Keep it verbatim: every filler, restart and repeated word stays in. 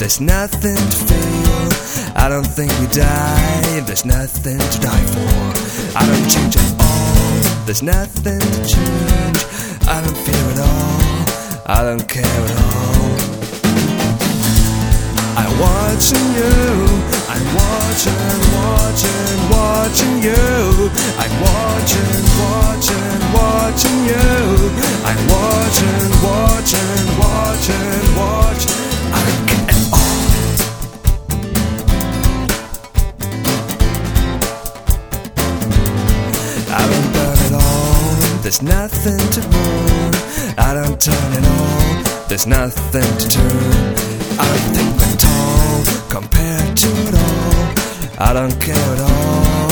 there's nothing to feel. I don't think we die, there's nothing to die for. I don't change at all, there's nothing to change. I don't fear at all, I don't care at all. I'm watching you, I'm watching, watching, watching you. I'm watching, watching, watching you. I'm watching, watching, watching, watching. I don't care at all. I don't burn at all, there's nothing to burn. I don't turn at all, there's nothing to turn. I don't think we're tall compared to it all. I don't care at all.